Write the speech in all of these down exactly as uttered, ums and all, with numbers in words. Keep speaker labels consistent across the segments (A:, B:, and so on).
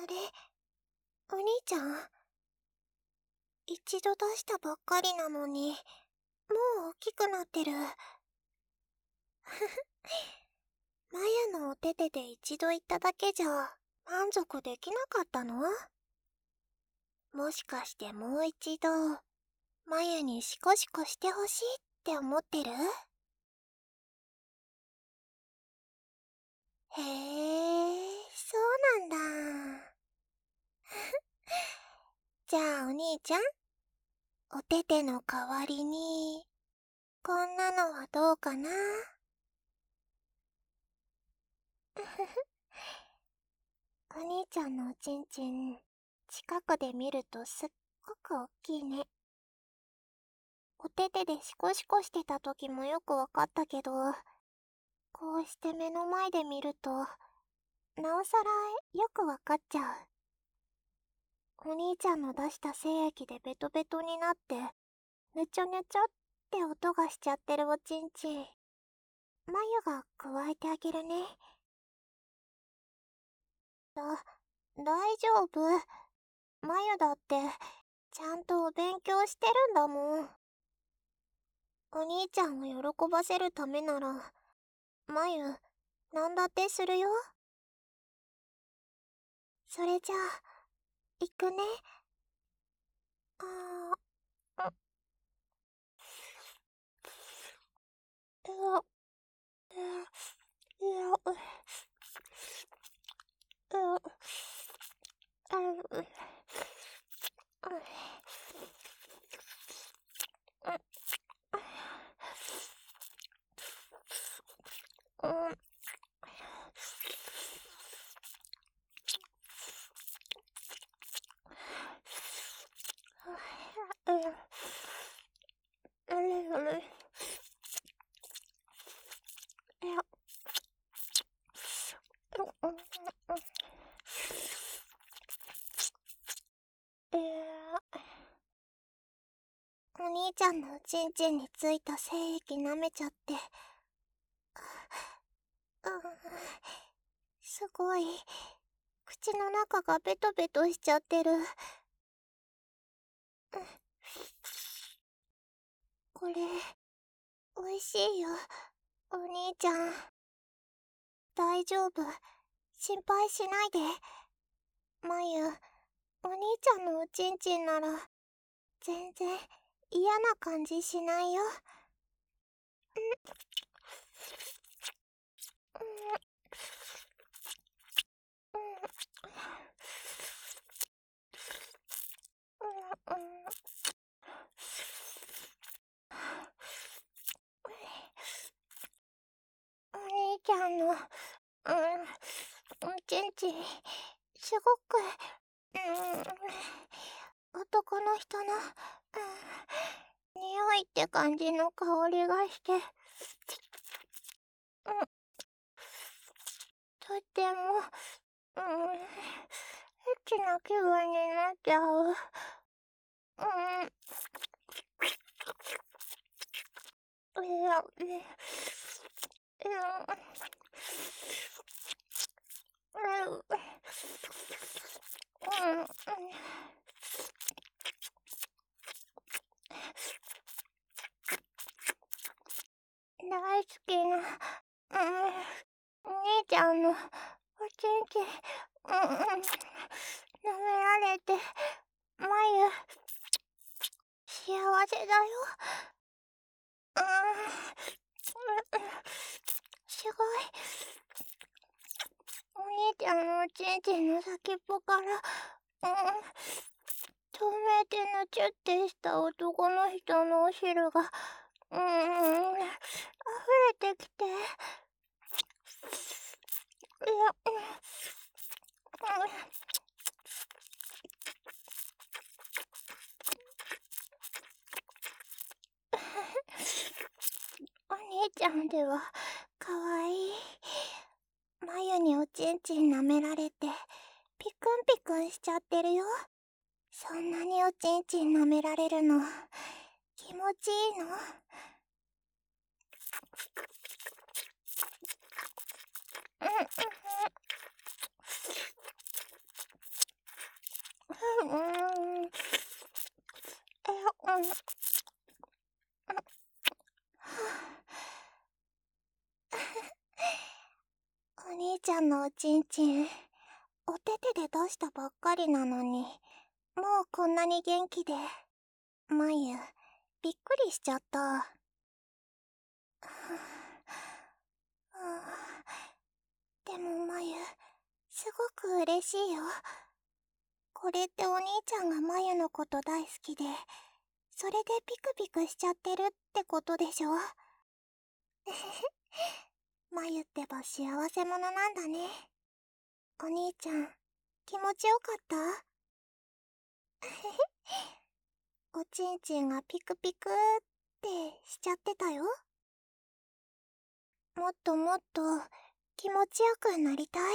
A: れ、お兄ちゃん、一度出したばっかりなのに、もう大きくなってる。マヤのお手手で一度言っただけじゃ満足できなかったの？もしかしてもう一度、マヤにシコシコしてほしいって思ってる？へえ、そうなんだ。じゃあお兄ちゃん、お手手の代わりに、こんなのはどうかな？お兄ちゃんのおちんちん、近くで見るとすっごく大きいね。お手手でシコシコしてた時もよくわかったけど、こうして目の前で見ると、なおさらよくわかっちゃう。お兄ちゃんの出した精液でベトベトになって、ぬちょぬちょって音がしちゃってるおちんちん。まゆが加えてあげるね。だ、大丈夫。まゆだって、ちゃんとお勉強してるんだもん。お兄ちゃんを喜ばせるためなら、まゆ、なんだってするよ。それじゃあ、行くね。あー、う、うわ、う、うわ、う、う、あう、う、うん、うん、あれあれ、いや、うん、うん、えー、お兄ちゃんのおちんちんについた精液舐めちゃって、うん、すごい、口の中がベトベトしちゃってる。これ、おいしいよ、お兄ちゃん。大丈夫、心配しないで。まゆ、お兄ちゃんのおちんちんなら、全然嫌な感じしないよ。うん、うん、お兄ちゃんの、うん、おちんちん、すごく、うん、男の人の、うん、匂いって感じの香りがして、うん、とっても、うん、エッチな気分になっちゃう。うん、いや、いや、うん、うん、大好きな、うん、お兄ちゃんのおちんちん、うん、うん、舐められて、まゆ、幸せだよ。うん、すごい。お兄ちゃんのおちんちんの先っぽから、うん、透明でぬちゅってした男の人のお汁が、うん、溢れてきて、いや、うん、お兄ちゃんでは、かわいい。まゆにおちんちん舐められて、ピクンピクンしちゃってるよ。そんなにおちんちん舐められるの、気持ちいいの？うん、うん、 お兄ちゃんのおちんちん、お手手で出したばっかりなのに、もうこんなに元気で。まゆ、びっくりしちゃった。でもまゆ、すごく嬉しいよ。これってお兄ちゃんがまゆのこと大好きで、それでピクピクしちゃってるってことでしょ。まゆってば幸せ者なんだね。お兄ちゃん、気持ちよかった？おちんちんがピクピクってしちゃってたよ。もっともっと気持ちよくなりたい。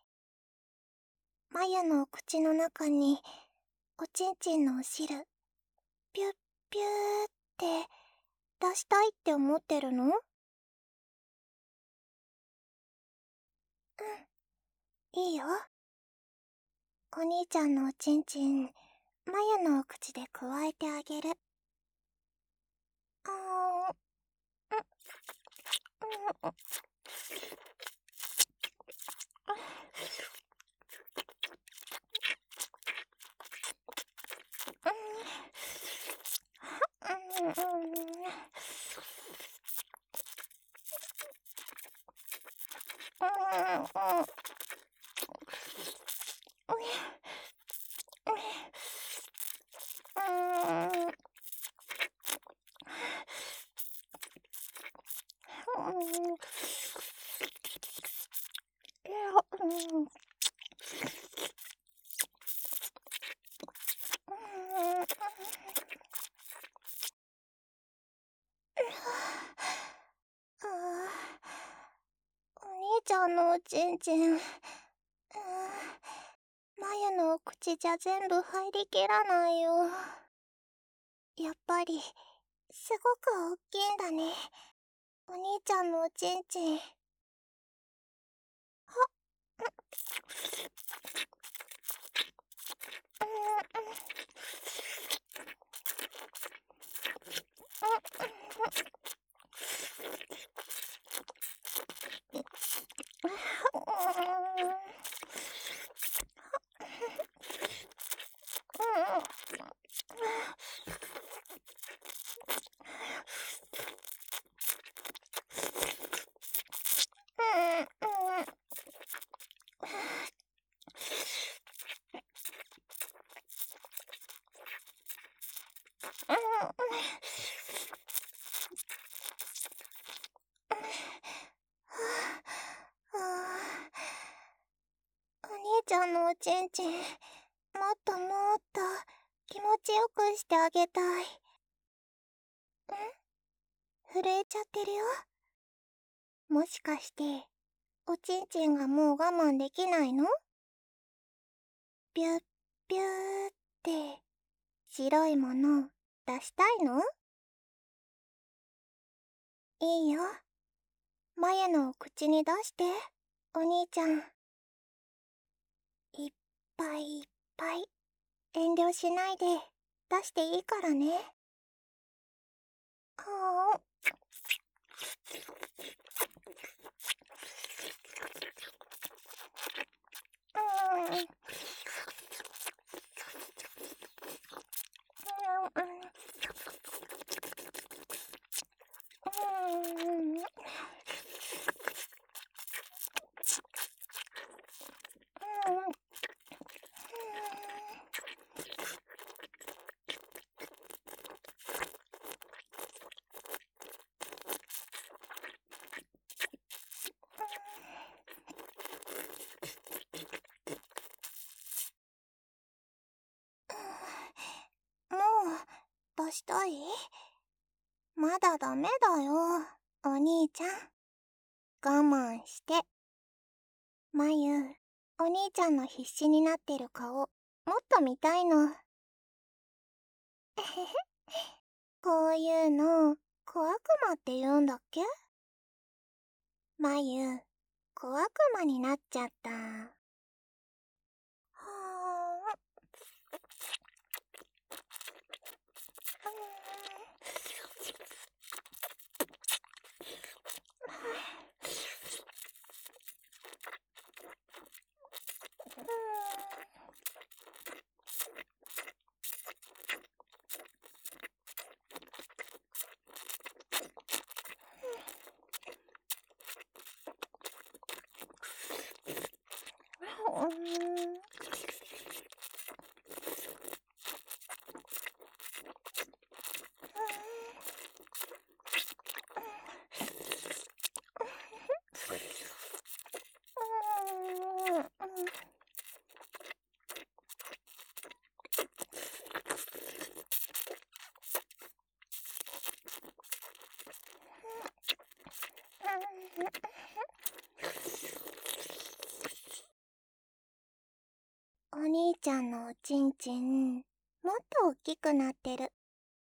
A: まゆのお口の中におちんちんのお汁ピュッピューって出したいって思ってるの？うん、いいよ。お兄ちゃんのおちんちん、まゆのお口でくわえてあげる。あーん、うん、うん、うん、うん、うん、うん、お兄ちゃんのおちんちん、まゆのお口じゃ全部入りきらないよ。やっぱりすごく大きいんだね、お兄ちゃんのおちんちん。お兄ちゃんのおちんちん、もっともっと気持ちよくしてあげたい。ん？震えちゃってるよ。もしかしておちんちんがもう我慢できないの？ビュッビューって白いもの出したいの？いいよ。まゆのお口に出して、お兄ちゃん。いっぱいいっぱい。遠慮しないで出していいからね。はーん。うん。うん。うん。もう出したい？まだダメだよ、お兄ちゃん。我慢して。まゆ、お兄ちゃんの必死になってる顔、もっと見たいの。えへへ。こういうの、小悪魔って言うんだっけ？まゆ、小悪魔になっちゃった。はーん。 お兄ちゃんのおちんちん、もっと大きくなってる。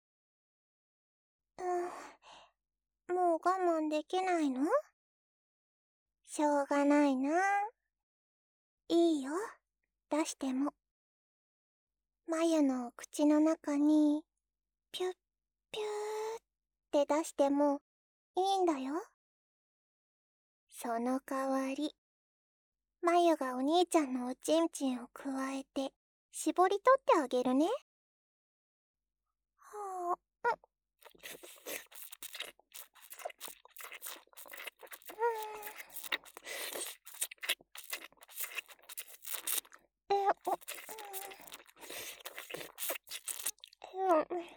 A: うん、もう我慢できないの？しょうがないな。いいよ、出しても。眉の口の中に、ピュッピューって出してもいいんだよ。その代わり、眉がお兄ちゃんのおちんちんをくわえて、絞り取ってあげるね。はあ、うん。え、お、うん。うん。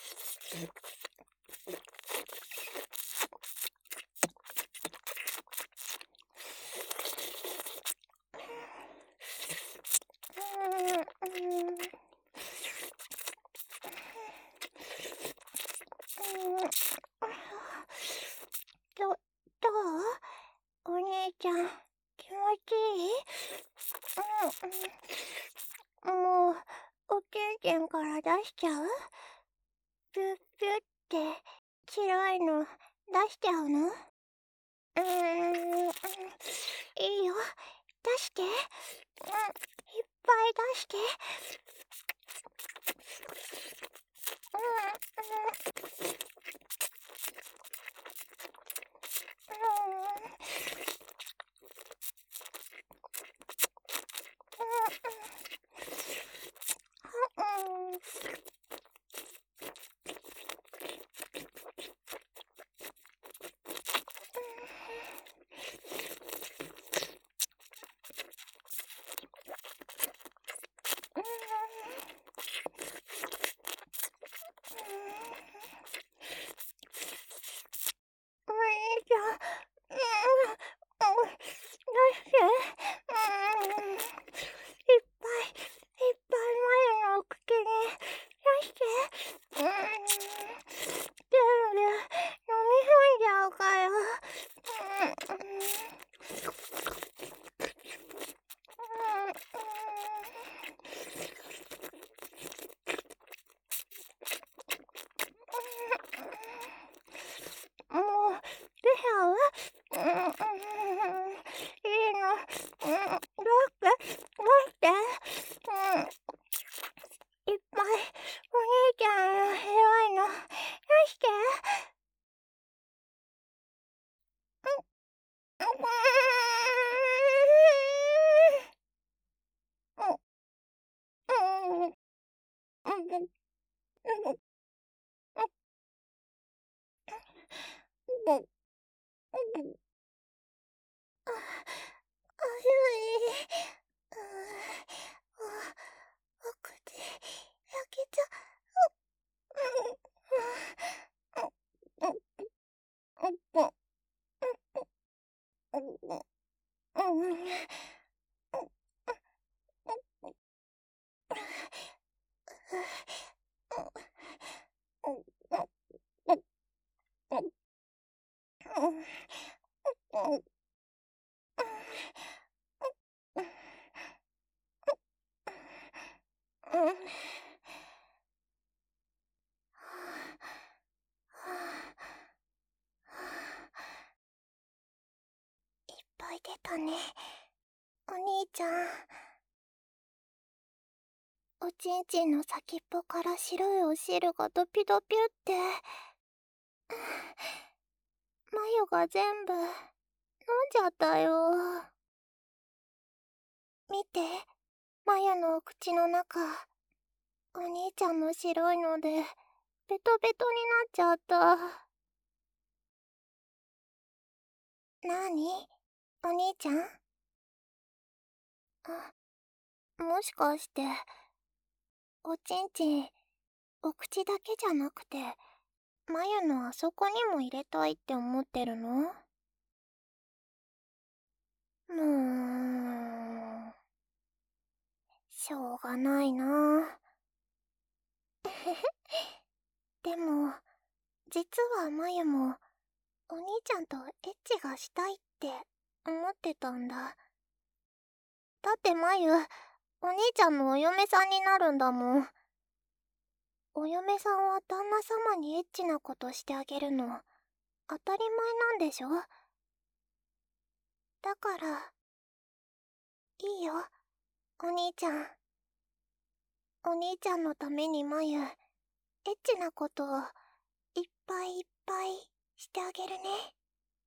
A: ど、どう？お兄ちゃん、気持ちいい？うん、もう、おちんちんから出しちゃう？ピュッピュッって白いの出しちゃうの？うーん、いいよ、出して。うん、いっぱい出して。うん、うん。お兄ちゃん、うん、うん、出して。うん、いっぱい、いっぱい前の口に出して。うん、全部飲み込んじゃうから。うん、うん、うん、もう、出ちゃう？うん、うん、いいの。うん、出して、出して。うん、いっぱい、お兄ちゃんの白いの、出して。うん、うん、うん、うん、うん、うん、うん。あ、あゆい。うー、あ、お口、焼けちゃう。うん、うん、うん、うん、うん、うん、うん、うん、うん、いっぱい出たね、お兄ちゃん。おちんちんの先っぽから白いお汁がドピドピュって。眉が全部飲んじゃったよ。見て、眉のお口の中。お兄ちゃんの白いのでベトベトになっちゃった。なに？お兄ちゃん？あ、もしかして、おちんちん、お口だけじゃなくて、眉のあそこにも入れたいって思ってるの？もう、しょうがないな。でも、実は眉も、お兄ちゃんとエッチがしたいって思ってたんだ。だって眉、 お兄ちゃんのお嫁さんになるんだもん。お嫁さんは旦那様にエッチなことしてあげるの当たり前なんでしょ？だから、いいよ、お兄ちゃん。お兄ちゃんのためにまゆ、エッチなことをいっぱいいっぱいしてあげるね。